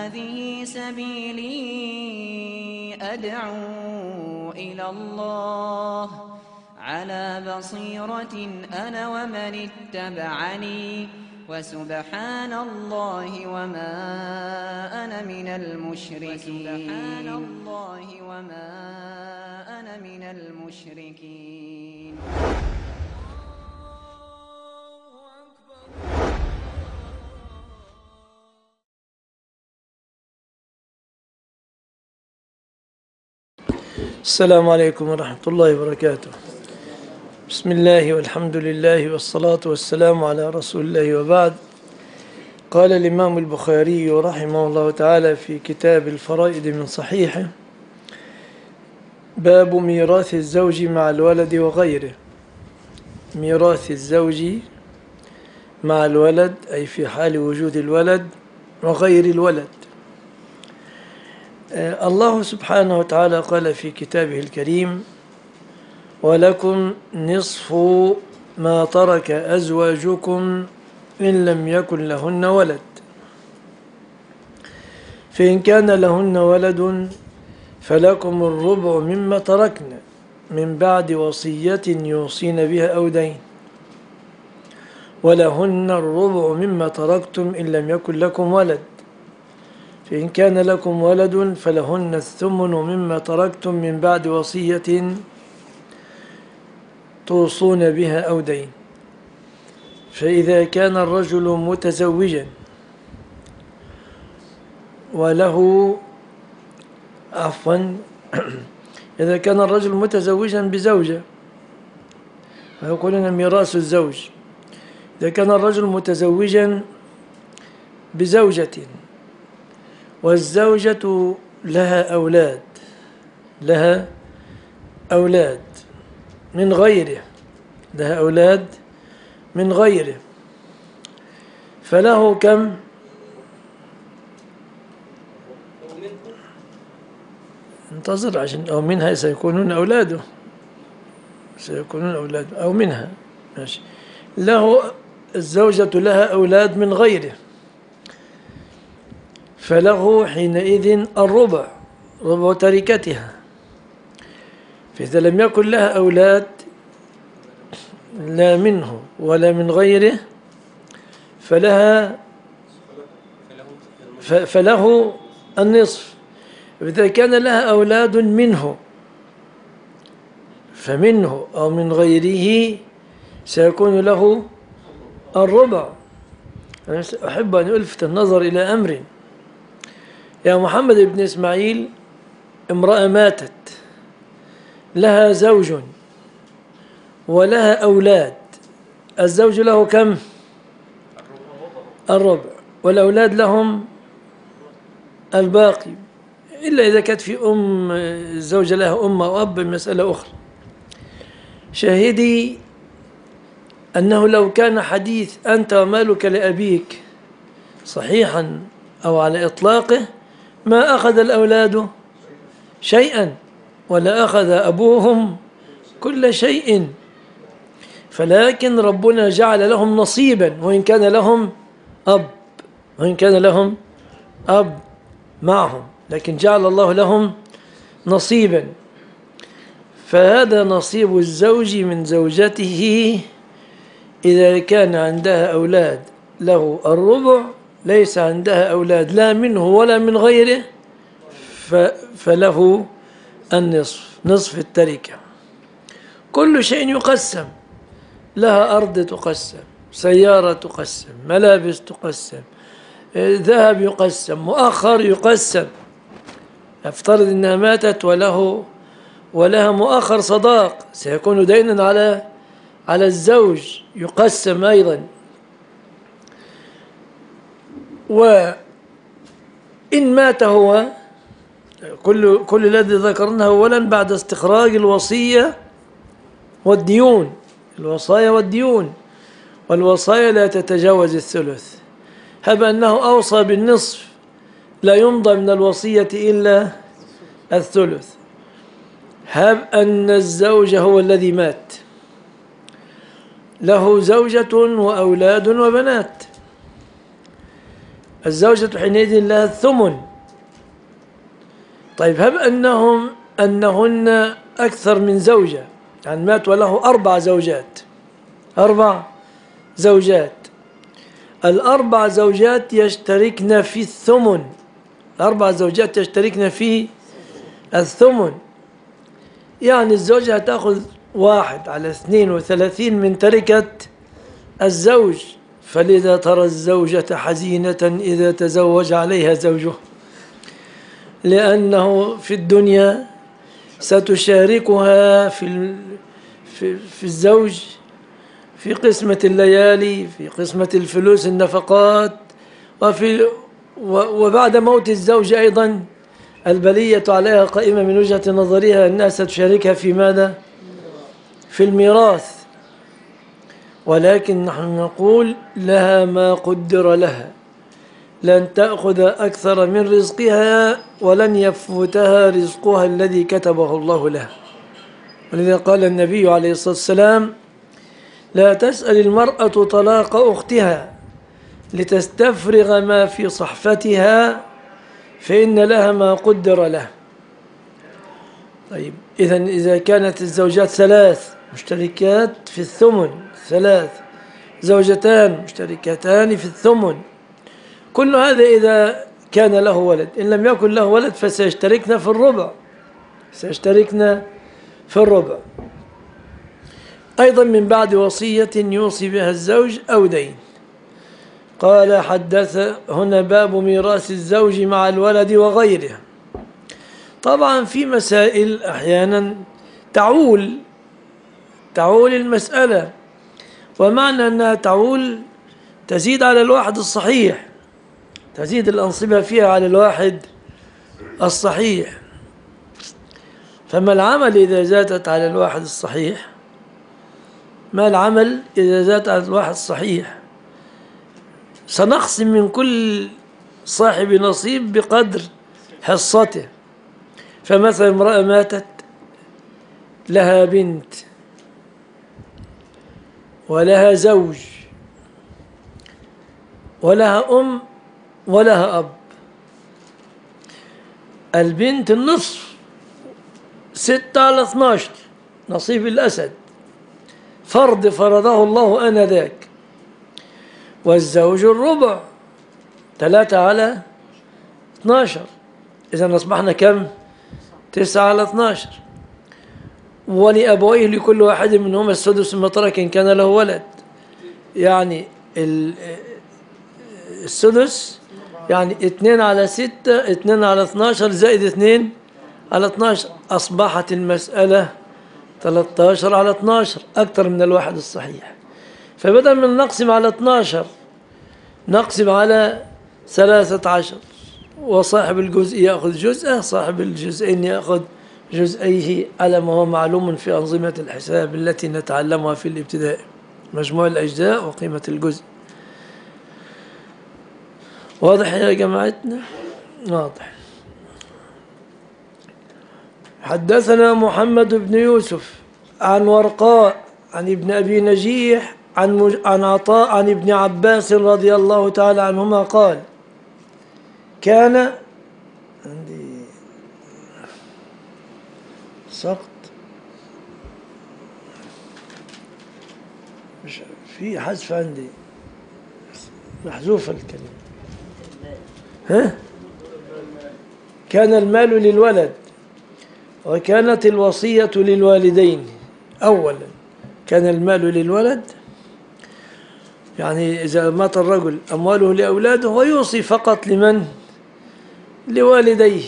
هذه سبيلي أدعو إلى الله على بصيرة أنا ومن اتبعني وسبحان الله وما أنا من المشركين. السلام عليكم ورحمة الله وبركاته. بسم الله والحمد لله والصلاة والسلام على رسول الله وبعد. قال الإمام البخاري رحمه الله تعالى في كتاب الفرائض من صحيحه: باب ميراث الزوج مع الولد وغيره. ميراث الزوج مع الولد أي في حال وجود الولد وغير الولد. الله سبحانه وتعالى قال في كتابه الكريم: ولكم نصف ما ترك أزواجكم إن لم يكن لهن ولد، فإن كان لهن ولد فلكم الربع مما تركن من بعد وصية يوصين بها أو دين، ولهن الربع مما تركتم إن لم يكن لكم ولد، فإن كان لكم ولد فلهن الثمن مما تركتم من بعد وصية توصون بها أو دين. فإذا كان الرجل متزوجا وله إذا كان الرجل متزوجا بزوجة فيقولون ميراث الزوج. إذا كان الرجل متزوجا بزوجة والزوجة لها أولاد من غيره، فله كم؟ انتظر عشان أو منها سيكونون أولاده أو منها ماشي. الزوجة لها أولاد من غيره، فله حينئذ الربع، ربع تركتها. فإذا لم يكن لها أولاد لا منه ولا من غيره فله النصف. إذا كان لها أولاد منه فمنه أو من غيره سيكون له الربع. أنا أحب أن ألفت النظر إلى أمر. يا محمد بن إسماعيل، امرأة ماتت لها زوج ولها أولاد، الزوج له كم؟ الربع، والأولاد لهم الباقي، إلا إذا كانت في الزوجة لها أم أو أب، مسألة أخرى. شاهدي أنه لو كان حديث أنت ومالك لأبيك صحيحا أو على إطلاقه ما أخذ الأولاد شيئا ولا أخذ أبوهم كل شيء، فلكن ربنا جعل لهم نصيبا وإن كان لهم أب معهم، لكن جعل الله لهم نصيبا. فهذا نصيب الزوج من زوجته إذا كان عندها أولاد، له الربع، ليس عندها أولاد لا منه ولا من غيره فله النصف، نصف التركة. كل شيء يقسم، لها أرض تقسم، سيارة تقسم، ملابس تقسم، ذهب يقسم، مؤخر يقسم. افترض أنها ماتت ولها مؤخر صداق سيكون دينا على الزوج، يقسم أيضا. وإن مات هو، كل الذي ذكرناه أولا بعد استخراج الوصية والديون، الوصايا والديون، والوصايا لا تتجاوز الثلث. هب أنه أوصى بالنصف لا يمضى من الوصية إلا الثلث. هب أن الزوج هو الذي مات، له زوجة وأولاد وبنات، الزوجة حينئذ لها الثمن. طيب هب أنهن أكثر من زوجة، يعني مات وله 4 زوجات، 4 زوجات، ال4 زوجات يشتركن في الثمن، ال4 زوجات يشتركن في الثمن، يعني الزوجة تأخذ 1/32 من تركة الزوج. فلذا ترى الزوجة حزينة إذا تزوج عليها زوجه، لأنه في الدنيا ستشاركها في الزوج في قسمة الليالي، في قسمة الفلوس النفقات، وبعد موت الزوج أيضا البلية عليها قائمة من وجهة نظرها أنها ستشاركها في ماذا؟ في الميراث. ولكن نحن نقول لها ما قدر لها، لن تأخذ أكثر من رزقها ولن يفوتها رزقها الذي كتبه الله لها. ولذا قال النبي عليه الصلاة والسلام: لا تسأل المرأة طلاق أختها لتستفرغ ما في صحفتها فإن لها ما قدر له. طيب إذا كانت الزوجات 3 مشتركات في الثمن، 3 زوجتان مشتركتان في الثمن، كل هذا إذا كان له ولد. إن لم يكن له ولد فسيشتركنا في الربع، سيشتركنا في الربع. أيضا من بعد وصية يوصي بها الزوج أو دين. قال: حدث هنا باب ميراث الزوج مع الولد وغيره. طبعا في مسائل أحيانا تعول المسألة، ومعنى أنها تعول تزيد على الواحد الصحيح، تزيد الأنصبة فيها على الواحد الصحيح. فما العمل إذا زادت على الواحد الصحيح؟ ما العمل إذا زادت على الواحد الصحيح؟ سنقسم من كل صاحب نصيب بقدر حصته. فمثلا امرأة ماتت لها بنت ولها زوج ولها أم ولها أب. البنت النصف، 6/12 نصيب الأسد، فرض فرضه الله آنذاك. والزوج الربع، 3/12. إذا أصبحنا كم؟ 9/12. ولأبويه لكل واحد منهما السدس مما ترك إن كان له ولد. يعني السدس يعني 2/6، 2/12 زائد 2/12، أصبحت المسألة 13/12، أكثر من الواحد الصحيح. فبدل من نقسم على 12 نقسم على 13، وصاحب الجزء يأخذ جزءه، صاحب الجزئين يأخذ جزئيه، على ما هو معلوم في أنظمة الحساب التي نتعلمها في الابتدائي: مجموع الأجزاء وقيمة الجزء. واضح يا جماعتنا؟ واضح. حدثنا محمد بن يوسف عن ورقاء عن ابن أبي نجيح عن عطاء عن ابن عباس رضي الله تعالى عنهما قال: كان عندي سقط، مش في حذف عندي، محذوفة الكلمة. كان المال للولد وكانت الوصية للوالدين. أولا كان المال للولد، يعني إذا مات الرجل أمواله لأولاده ويوصي فقط لمن؟ لوالديه.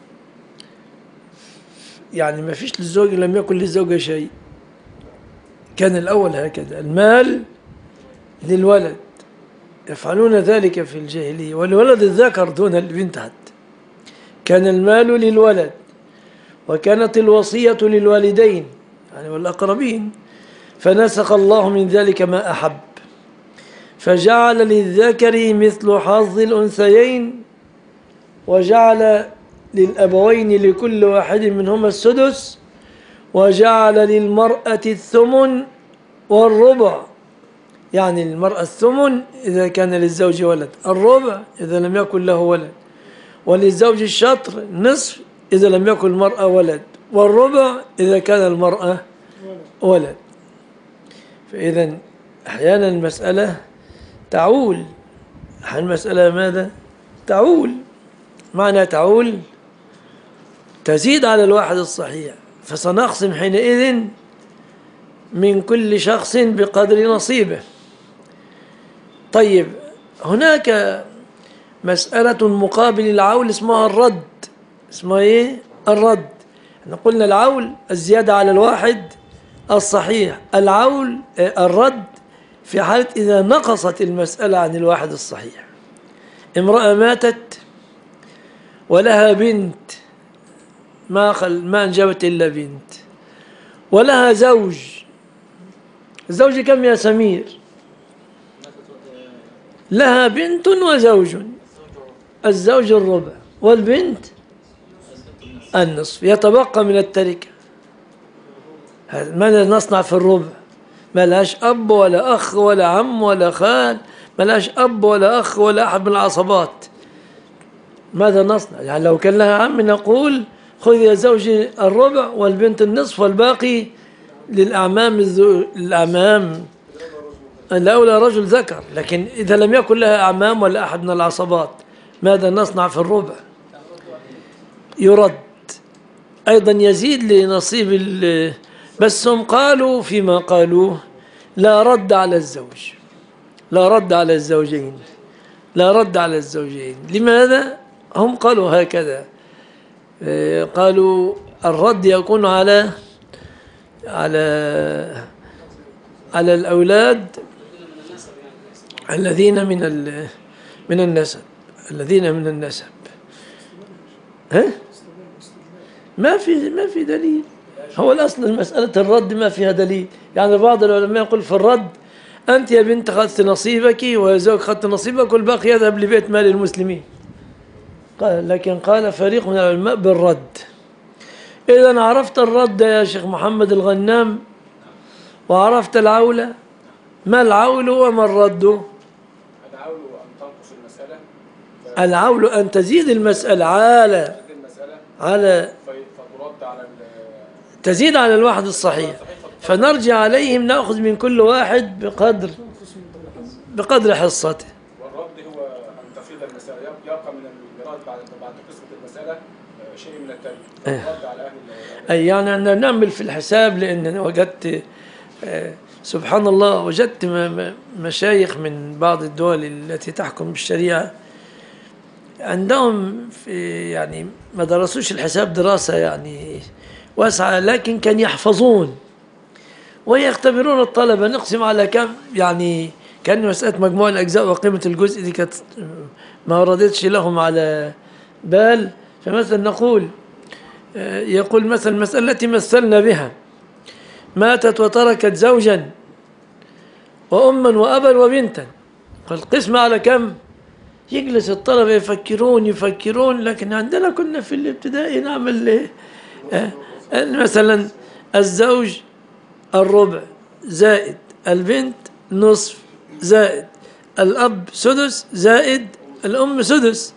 يعني ما فيش للزوج، لم يكن للزوجة شيء. كان الأول هكذا، المال للولد، يفعلون ذلك في الجاهلية، والولد الذكر دون البنت حتى. كان المال للولد وكانت الوصية للوالدين يعني والأقربين، فنسخ الله من ذلك ما أحب، فجعل للذكر مثل حظ الأنثيين، وجعل للأبوين لكل واحد منهما السدس، وجعل للمرأة الثمن والربع. يعني المرأة الثمن إذا كان للزوج ولد، الربع إذا لم يكن له ولد، وللزوج الشطر نصف إذا لم يكن المرأة ولد، والربع إذا كان المرأة ولد. فإذا أحيانا المسألة تعول، أحيانا المسألة ماذا؟ تعول. معنى تعول تزيد على الواحد الصحيح، فسنقسم حينئذ من كل شخص بقدر نصيبه. طيب هناك مسألة مقابل العول اسمها الرد. اسمها ايه؟ الرد. احنا قلنا العول الزيادة على الواحد الصحيح، العول الرد في حالة إذا نقصت المسألة عن الواحد الصحيح. امرأة ماتت ولها بنت ما أنجبت إلا بنت، ولها زوج. الزوج كم يا سمير؟ لها بنت وزوج، الزوج الربع والبنت النصف، يتبقى من التركة. ماذا نصنع في الربع؟ ما لهاش أب ولا أخ ولا عم ولا خال، ما لهاش أب ولا أخ ولا أحد من العصبات. ماذا نصنع؟ يعني لو كان لها عم نقول خذ يا زوجي الربع والبنت النصف والباقي للأعمام. الأعمام الأولى رجل ذكر، لكن إذا لم يكن لها أعمام ولا أحد من العصبات ماذا نصنع في الربع؟ يرد أيضا، يزيد لنصيب بس هم قالوا فيما قالوه لا رد على الزوج، لا رد على الزوجين، لا رد على الزوجين. لماذا؟ هم قالوا هكذا، قالوا الرد يكون على الأولاد الذين من النسب، الذين من النسب. ها؟ ما في دليل. هو الأصل المسألة الرد ما فيها دليل. يعني بعض العلماء يقول في الرد أنت يا بنت أخذت نصيبك ويا زوج أخذت نصيبك والباقي يذهب لبيت مال المسلمين. لكن قال فريق من العلماء بالرد. إذا عرفت الرد يا شيخ محمد الغنام وعرفت العولة، ما العول وما الرد؟ العول أن تنقص المسألة، العول أن تزيد المسألة على فترد على تزيد على الواحد الصحيح، فنرجع عليهم نأخذ من كل واحد بقدر حصته. والرد هو أن تفيض المسألة، يبقى من الميراث بعد قسمة المسألة شيء من التركة. الرد على أهل أي يعني أنا نعمل في الحساب، لأن وجدت سبحان الله وجدت مشايخ من بعض الدول التي تحكم بالشريعة عندهم يعني ما درسوش الحساب دراسة يعني واسعة، لكن كان يحفظون ويختبرون الطلبة. نقسم على كم، يعني كان مسألة مجموع الأجزاء وقيمة الجزء دي كانت ما وردتش لهم على بال. فمثلا نقول يقول مثلا المسألة التي مثلنا بها ماتت وتركت زوجا وأما وأبا وبنتا، فالقسمة على كم؟ يجلس الطلبة يفكرون، لكن عندنا كنا في الابتدائي نعمل مثلا الزوج الربع زائد البنت نصف زائد الأب سدس زائد الأم سدس.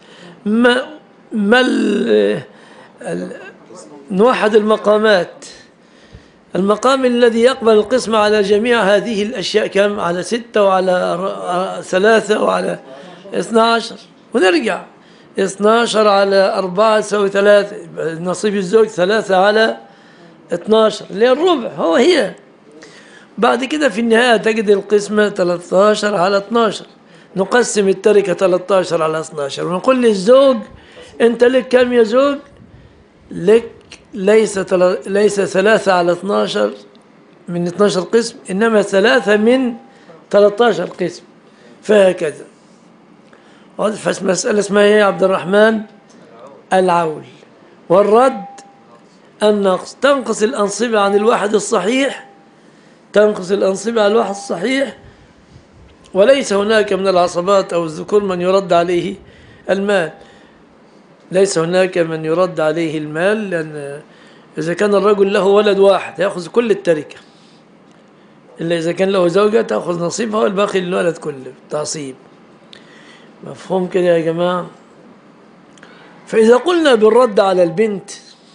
نوحد المقامات. المقام الذي يقبل القسمة على جميع هذه الأشياء كم؟ على 6 وعلى 3 وعلى 12، ونرجع 12 على 4 تساوي 3، نصيب الزوج 3 على 12 اللي هي الربع هي. بعد كده في النهاية تجد القسمة 13 على 12، نقسم التركة 13 على 12 ونقول للزوج أنت لك كم يا زوج؟ لك ليس 3 على 12 من 12 قسم، إنما 3 من 13 قسم، فهكذا. فمسألة اسمها يا عبد الرحمن العول. والرد النقص، تنقص الأنصبة عن الواحد الصحيح، تنقص الأنصبة عن الواحد الصحيح، وليس هناك من العصبات أو الذكور من يرد عليه المال. ليس هناك من يرد عليه المال، لأن إذا كان الرجل له ولد واحد يأخذ كل التركة، إلا إذا كان له زوجة تأخذ نصيبها والباقي للولد كله تعصيب. مفهوم كده يا جماعة؟ فإذا قلنا بالرد على البنت،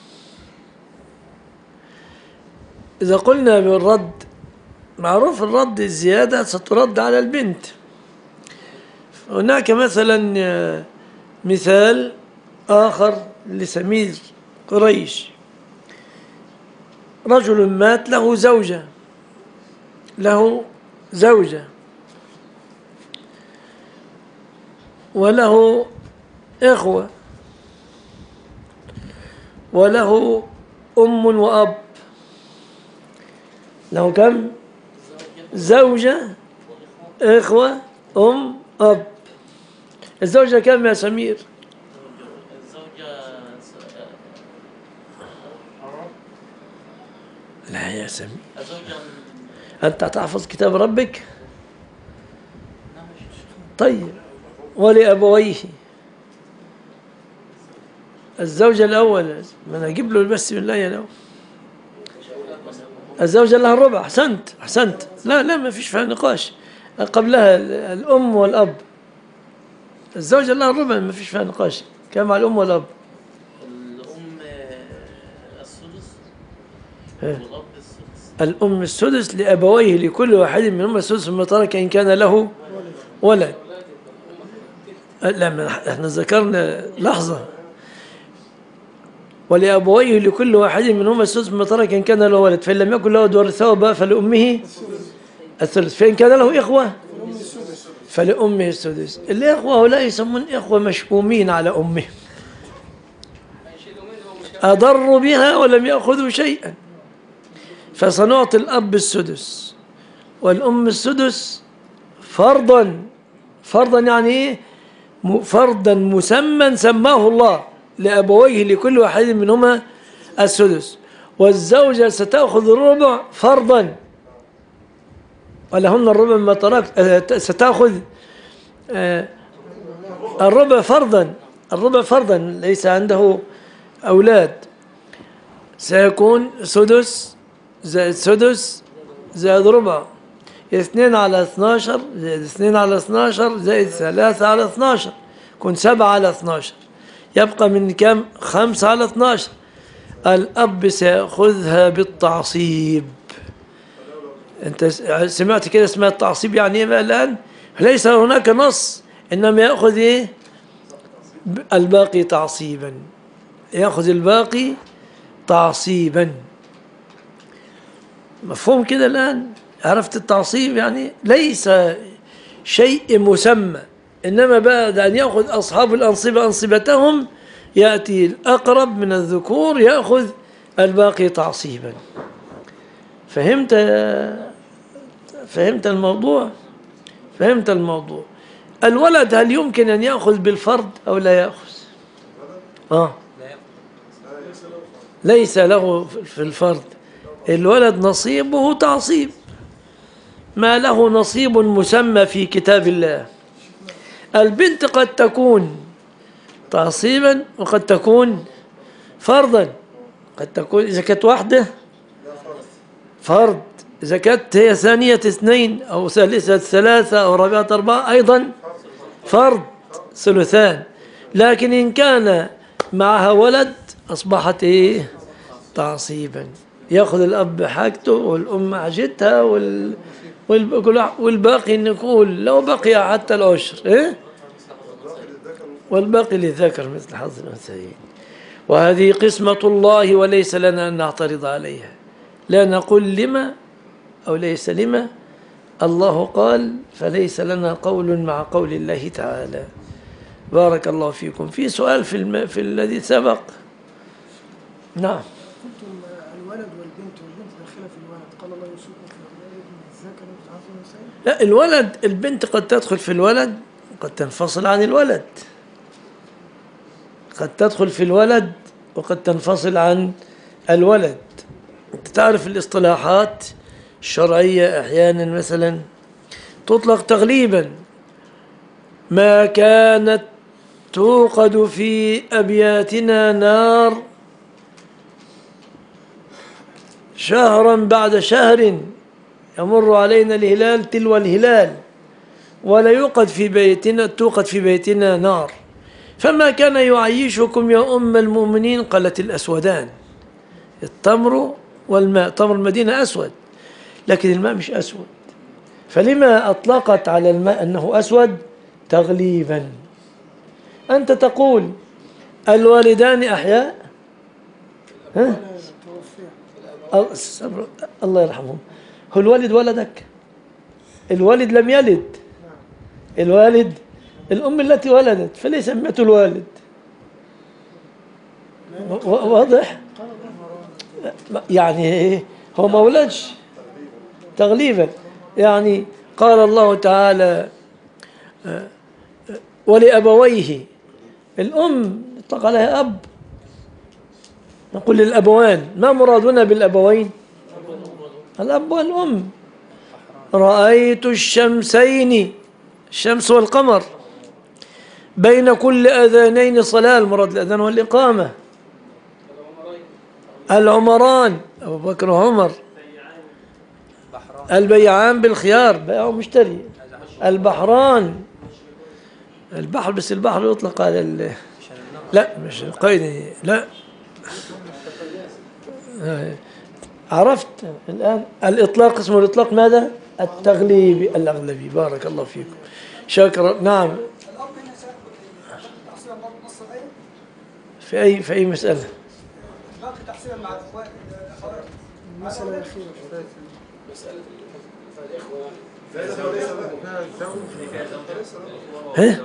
إذا قلنا بالرد، معروف الرد الزيادة سترد على البنت. هناك مثلا مثال آخر لسمير قريش، رجل مات له زوجة وله إخوة وله أم وأب. له كم؟ زوجة، إخوة، أم، أب. الزوجة كم يا سمير؟ لا يا سمير، أنت تحفظ كتاب ربك؟ طيب، ولأبويه. الزوجة الأول، ما أنا أجيب له بس بالله يا لو. الزوجة لها الربع. أحسنت. لا ما فيش فيها نقاش. قبلها الأم والأب. الزوجة لها الربع، ما فيش فيها نقاش. كم على الأم والأب؟ الأم السدس والأب السدس. الأم السدس لأبويه لكل واحد منهما السدس مما ترك إن كان له ولد. لا، احنا ذكرنا لحظة. ولأبويه لكل واحد منهما السدس مما ترك إن كان له ولد، فإن لم يكن له ولد ورثه أباه فلأمه الثلث، فإن كان له إخوة فلأمه السدس. الإخوة هؤلاء يسمون إخوة مشؤومين على أمهم، أضروا بها ولم يأخذوا شيئا، فسنعطي الأب السدس والأم السدس فرضا يعني إيه؟ فرضا مسمى سماه الله لأبويه لكل واحد منهما السدس. والزوجة ستأخذ الربع فرضا، ولهن الربع ما تركت. ستأخذ الربع فرضا ليس عنده أولاد. سيكون سدس زائد سدس زائد ربع، 2 على 12 زائد 2 على 12 زائد 3 على 12، يكون 7 على 12. يبقى من كم؟ 5 على 12. الأب سيأخذها بالتعصيب. أنت سمعت كده اسمها التعصيب يعني إيه بقى الآن؟ ليس هناك نص، إنما يأخذ إيه؟ الباقي تعصيبا. يأخذ الباقي تعصيبا. مفهوم كده الآن؟ عرفت التعصيب يعني ليس شيء مسمى، إنما بعد أن يأخذ أصحاب الأنصبة أنصبتهم يأتي الأقرب من الذكور يأخذ الباقي تعصيبا. فهمت الموضوع؟ فهمت الموضوع. الولد هل يمكن أن يأخذ بالفرض أو لا يأخذ؟ ليس له في الفرض. الولد نصيبه تعصيب، ما له نصيب مسمى في كتاب الله. البنت قد تكون تعصيبا وقد تكون فرضا. قد تكون إذا كانت واحدة فرض، إذا كانت هي ثانية 2 أو ثالثة 3 أو رابعة 4 أيضا فرض ثلثان. لكن إن كان معها ولد أصبحت إيه؟ تعصيبا. يأخذ الأب حاجته والأم حاجتها والباقي نقول لو بقي حتى العشر إيه؟ والباقي للذكر مثل حظ الأنثيين. وهذه قسمة الله وليس لنا أن نعترض عليها، لا نقول لما أو ليس لما. الله قال فليس لنا قول مع قول الله تعالى. بارك الله فيكم. في سؤال في الذي سبق. نعم. قلتم الولد والبنت داخله في الولد، قال الله يوصيكم في اولادكم الذكر مثل حظ الانثيين. لا، الولد البنت قد تدخل في الولد وقد تنفصل عن الولد، قد تدخل في الولد وقد تنفصل عن الولد. انت تعرف الاصطلاحات الشرعية أحيانا مثلا تطلق تغليبا: ما كانت توقد في أبياتنا نار شهرا بعد شهر، يمر علينا الهلال تلو الهلال ولا توقد في بيتنا نار. فما كان يعيشكم يا أم المؤمنين؟ قالت الأسودان، التمر والماء. تمر المدينة أسود لكن الماء مش أسود، فلما أطلقت على الماء أنه أسود؟ تغليبا. أنت تقول الوالدان أحياء، ها؟ الله يرحمهم. هو الوالد ولدك؟ الوالد لم يلد، الوالد الأم التي ولدت، فليس سميته الوالد. واضح؟ يعني هو ما ولدش تغليبا. يعني قال الله تعالى ولأبويه، الأم يطلق عليها أب، نقول للأبوان. ما مرادنا بالأبوين؟ الأب والأم. رأيت الشمسين، الشمس والقمر، بين كل أذانين صلاة، المراد الأذان والإقامة. العمران، أبو بكر وعمر. البيعان بالخيار، بيع ومشتري. البحران، البحر، بس البحر يطلق على لا مش القيد، لا. عرفت الآن الإطلاق اسمه الإطلاق ماذا؟ التغليبي الأغلبي. بارك الله فيكم، شكرا. نعم. الأب هنا سيأخذ تحصيلا نص الآية في أي مسألة؟ باقي تحصيلا مع الأخوات. المسألة الأخيرة مسألة الإخوة ها؟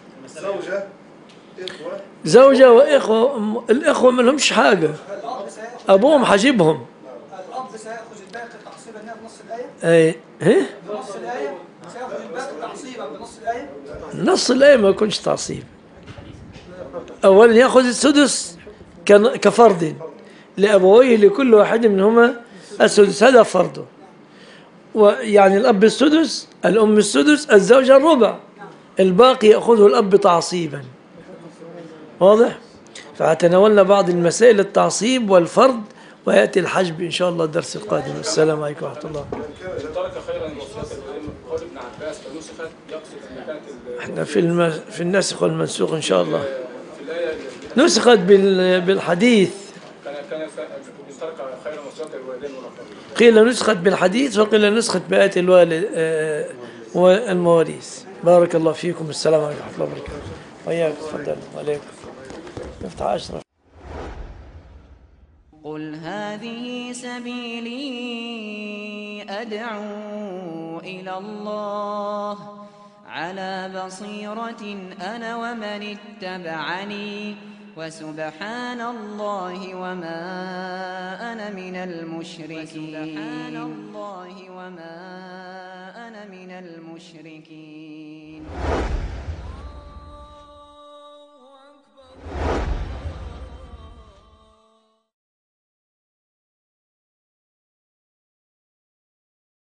زوجة وإخوة. الإخوة ما لهمش حاجة، أبوهم حجبهم. الأب سيأخذ الباقي تحصيلا بنص الآية. أي ها؟ بنص الآية سيأخذ الباقي تحصيلا بنص الآية. نص الآية ما يكونش تعصيب. أولا يأخذ السدس كفرض لأبويه، لكل واحد منهما السدس، هذا فرضه. ويعني الأب السدس، الأم السدس، الزوجة الربع، الباقي يأخذه الأب تعصيبا. واضح؟ فتناولنا بعض المسائل التعصيب والفرض، ويأتي الحجب إن شاء الله الدرس القادم. السلام عليكم ورحمة الله. ترك خيرا وصية قول ابن عباس فنسخت، يقصد ان كانت احنا في الناسخ والمنسوخ إن شاء الله. في الآية نسخت بالحديث، كان ترك خيرا وصية الوالدين والأقربين. قيل نسخت بالحديث وقيل نسخت بآية الوالد والمواريث. بارك الله فيكم. السلام عليكم ورحمة الله وبركاته. وإياك تفضل. وعليكم. افتح أشرف. قل هذه سبيلي أدعو إلى الله على بصيرة أنا ومن اتبعني وسبحان الله وما أنا من المشركين.